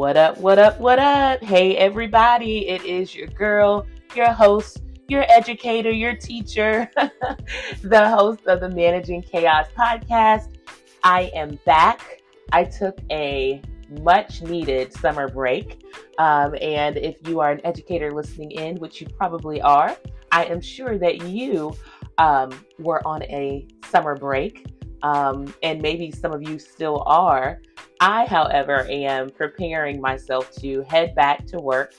What up, what up, what up? Hey, everybody. It is your girl, your host, your educator, your teacher, the host of the Managing Chaos podcast. I am back. I took a much needed summer break. And if you are an educator listening in, which you probably are, I am sure that you were on a summer break. And maybe some of you still are. I, however, am preparing myself to head back to work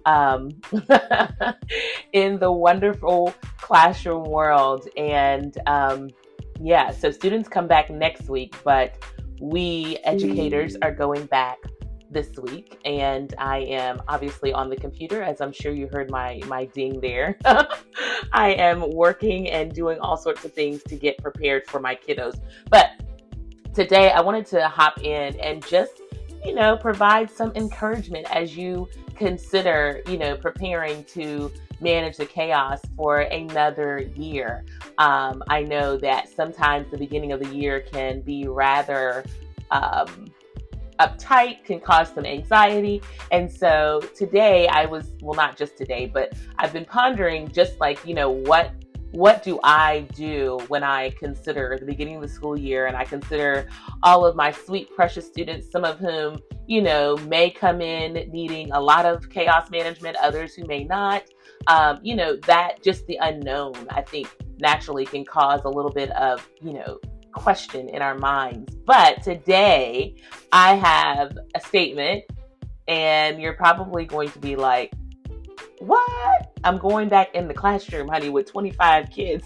in the wonderful classroom world. And so students come back next week, but we educators are going back this week. And I am obviously on the computer, as I'm sure you heard my ding there. I am working and doing all sorts of things to get prepared for my kiddos. But today I wanted to hop in and just, provide some encouragement as you consider, preparing to manage the chaos for another year. I know that sometimes the beginning of the year can be rather uptight, can cause some anxiety. And so today not just today, but I've been pondering just like, what do I do when I consider the beginning of the school year and I consider all of my sweet, precious students, some of whom, may come in needing a lot of chaos management, others who may not, that just the unknown, I think naturally can cause a little bit of, question in our minds. But today I have a statement and you're probably going to be like, what? I'm going back in the classroom, honey, with 25 kids.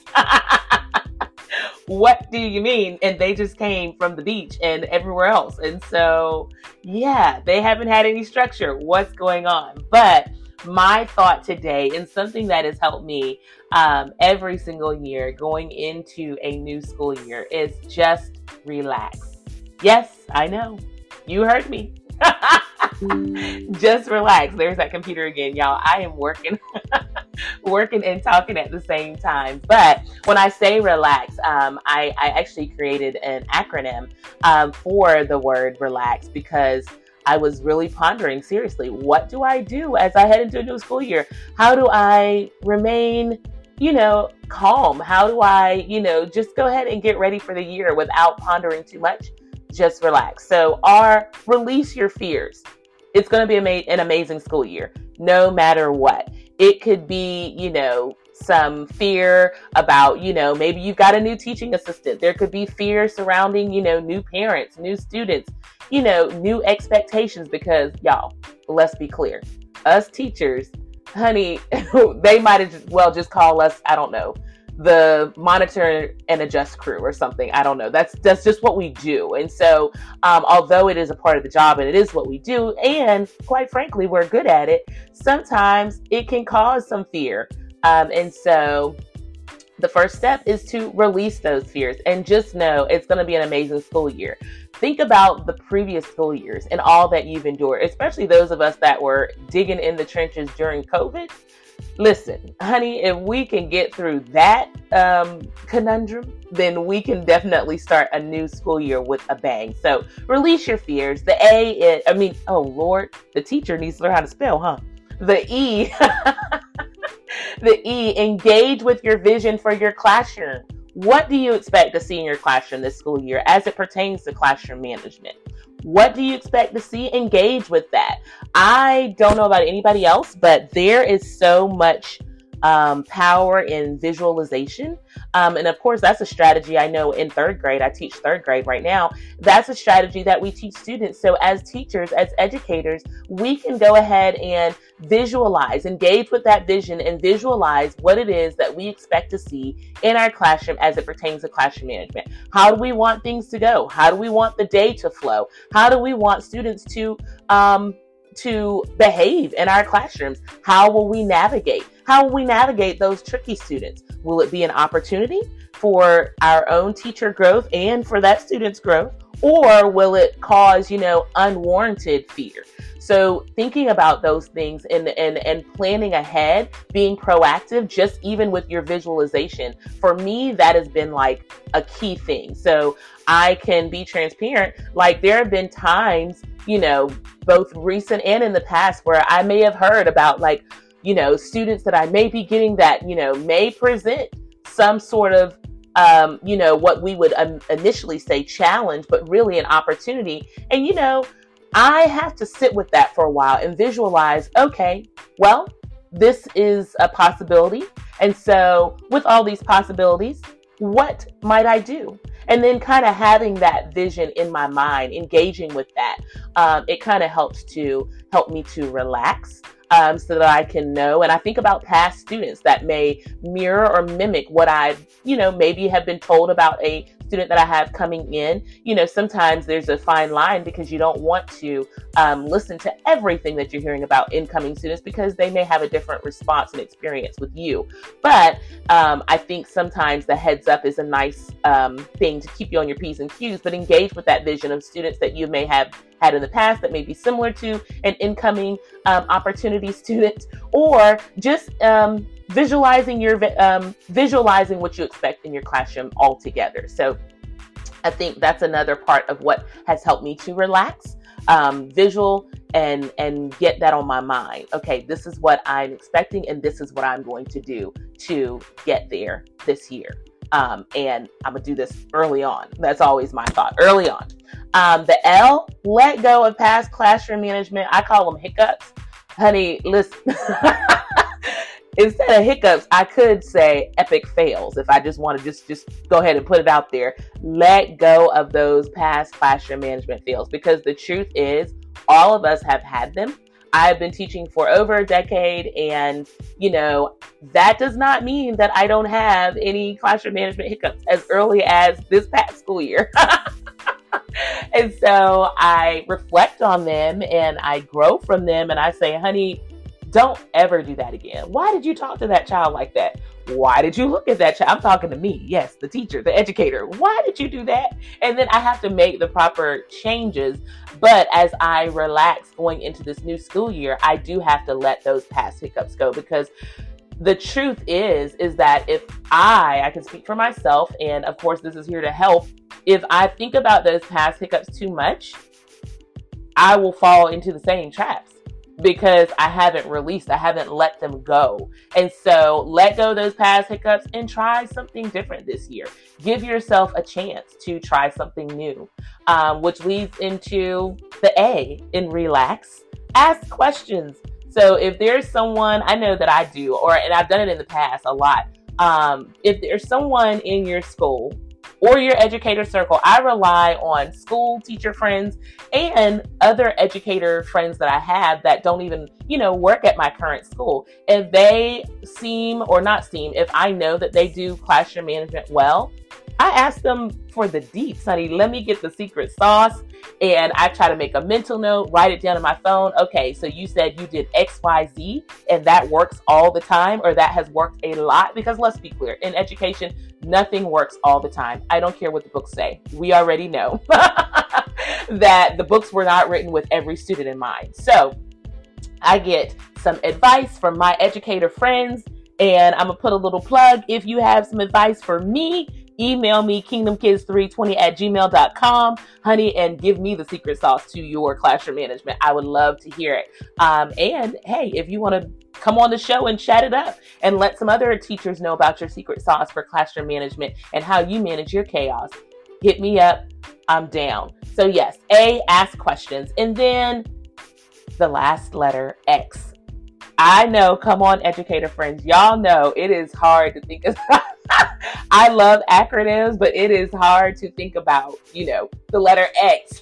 What do you mean? And they just came from the beach and everywhere else. And so, they haven't had any structure. What's going on? But my thought today, and something that has helped me every single year going into a new school year, is just relax. Yes, I know. You heard me. Just relax. There's that computer again, y'all. I am working and talking at the same time. But when I say relax, I actually created an acronym for the word relax because I was really pondering seriously, what do I do as I head into a new school year? How do I remain, calm? How do I, just go ahead and get ready for the year without pondering too much? Just relax. So release your fears. It's going to be an amazing school year, no matter what. It could be, some fear about, maybe you've got a new teaching assistant. There could be fear surrounding, new parents, new students, new expectations, because y'all, let's be clear. Us teachers, honey, they might as well just call us, I don't know, the monitor and adjust crew or something. I don't know. That's just what we do. And so, although it is a part of the job and it is what we do, and quite frankly, we're good at it, sometimes it can cause some fear. And so the first step is to release those fears and just know it's going to be an amazing school year. Think about the previous school years and all that you've endured, especially those of us that were digging in the trenches during COVID. Listen, honey, if we can get through that conundrum, then we can definitely start a new school year with a bang. So release your fears. The oh Lord, the teacher needs to learn how to spell, huh? The E, engage with your vision for your classroom. What do you expect to see in your classroom this school year as it pertains to classroom management? What do you expect to see? Engage with that. I don't know about anybody else, but there is so much power in visualization. And of course, that's a strategy I know in third grade. I teach third grade right now. That's a strategy that we teach students. So as teachers, as educators, we can go ahead and visualize, engage with that vision and visualize what it is that we expect to see in our classroom as it pertains to classroom management. How do we want things to go? How do we want the day to flow? How do we want students to behave in our classrooms? How will we navigate? How will we navigate those tricky students? Will it be an opportunity for our own teacher growth and for that student's growth? Or will it cause, unwarranted fear? So thinking about those things and planning ahead, being proactive, just even with your visualization, for me, that has been like a key thing. So I can be transparent. Like there have been times, both recent and in the past, where I may have heard about like, students that I may be getting that, may present some sort of, what we would initially say challenge, but really an opportunity. And, I have to sit with that for a while and visualize, okay, well, this is a possibility. And so with all these possibilities, what might I do? And then kind of having that vision in my mind, engaging with that, it kind of help me to relax. So that I can know. And I think about past students that may mirror or mimic what I, maybe have been told about a student that I have coming in. Sometimes there's a fine line because you don't want to listen to everything that you're hearing about incoming students because they may have a different response and experience with you. But I think sometimes the heads up is a nice thing to keep you on your P's and Q's, but engage with that vision of students that you may have had in the past that may be similar to an incoming opportunity student, or just visualizing what you expect in your classroom altogether. So I think that's another part of what has helped me to relax, visual and get that on my mind. Okay, this is what I'm expecting and this is what I'm going to do to get there this year. And I'm gonna do this early on. That's always my thought, early on. The L, let go of past classroom management. I call them hiccups. Honey, listen, instead of hiccups, I could say epic fails. If I just want to just go ahead and put it out there, let go of those past classroom management fails, because the truth is all of us have had them. I've been teaching for over a decade, and that does not mean that I don't have any classroom management hiccups as early as this past school year. And so I reflect on them and I grow from them, and I say, honey, don't ever do that again. Why did you talk to that child like that? Why did you look at that child? I'm talking to me. Yes, the teacher, the educator. Why did you do that? And then I have to make the proper changes. But as I relax going into this new school year, I do have to let those past hiccups go, because the truth is that if I can speak for myself, and of course this is here to help, if I think about those past hiccups too much, I will fall into the same traps because I haven't let them go. And so let go of those past hiccups and try something different this year. Give yourself a chance to try something new, which leads into the A in relax. Ask questions. So if there's someone, I know that I do, and I've done it in the past a lot. If there's someone in your school or your educator circle, I rely on school teacher friends and other educator friends that I have that don't even, work at my current school. If they if I know that they do classroom management well, I ask them for the deets, honey. Let me get the secret sauce. And I try to make a mental note, write it down on my phone. Okay, so you said you did X, Y, Z, and that works all the time, or that has worked a lot. Because let's be clear, in education, nothing works all the time. I don't care what the books say. We already know that the books were not written with every student in mind. So I get some advice from my educator friends, and I'm gonna put a little plug. If you have some advice for me, email me kingdomkids320@gmail.com, honey, and give me the secret sauce to your classroom management. I would love to hear it. And hey, if you want to come on the show and chat it up and let some other teachers know about your secret sauce for classroom management and how you manage your chaos, hit me up. I'm down. So yes, A, ask questions. And then the last letter, X. I know, come on, educator friends. Y'all know it is hard to think of. I love acronyms, but it is hard to think about, the letter X.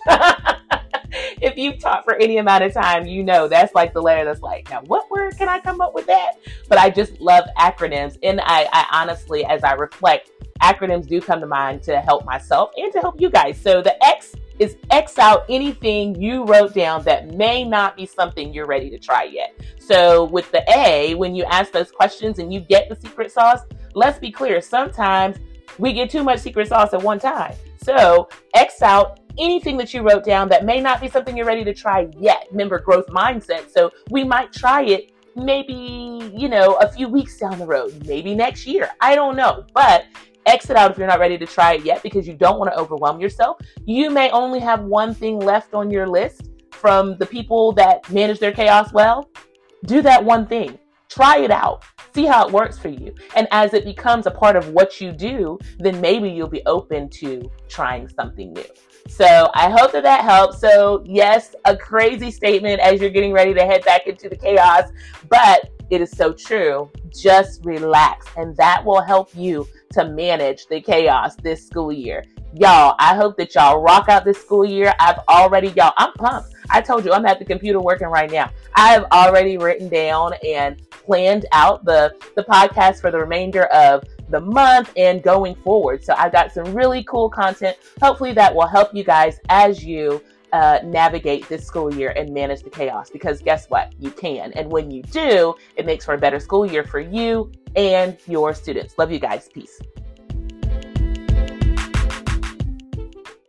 If you've taught for any amount of time, that's like the letter that's like, now what word can I come up with that? But I just love acronyms. And I honestly, as I reflect, acronyms do come to mind to help myself and to help you guys. So the X is X out anything you wrote down that may not be something you're ready to try yet. So with the A, when you ask those questions and you get the secret sauce, let's be clear, sometimes we get too much secret sauce at one time. So X out anything that you wrote down that may not be something you're ready to try yet. Remember, growth mindset. So we might try it maybe, a few weeks down the road, maybe next year. I don't know, but exit out if you're not ready to try it yet because you don't want to overwhelm yourself. You may only have one thing left on your list from the people that manage their chaos well, do that one thing. Try it out. See how it works for you. And as it becomes a part of what you do, then maybe you'll be open to trying something new. So I hope that helps. So yes, a crazy statement as you're getting ready to head back into the chaos, but it is so true. Just relax, and that will help you to manage the chaos this school year. Y'all, I hope that y'all rock out this school year. I'm pumped. I told you I'm at the computer working right now. I have already written down and planned out the podcast for the remainder of the month and going forward. So I've got some really cool content. Hopefully that will help you guys as you navigate this school year and manage the chaos, because guess what? You can. And when you do, it makes for a better school year for you and your students. Love you guys. Peace.